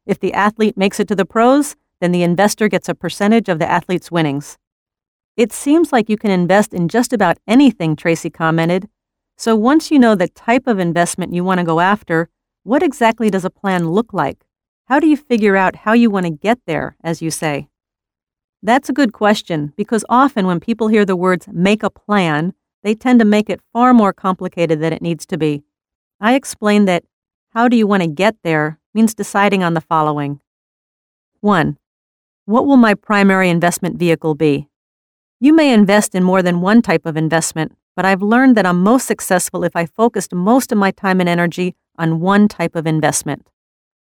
If the athlete makes it to the pros, then the investor gets a percentage of the athlete's winnings. It seems like you can invest in just about anything, Tracy commented. So once you know the type of investment you want to go after, what exactly does a plan look like? How do you figure out how you want to get there, as you say? That's a good question, because often when people hear the words make a plan, they tend to make it far more complicated than it needs to be. I explained that how do you want to get there means deciding on the following. 1. What will my primary investment vehicle be? You may invest in more than one type of investment, but I've learned that I'm most successful if I focused most of my time and energy on one type of investment.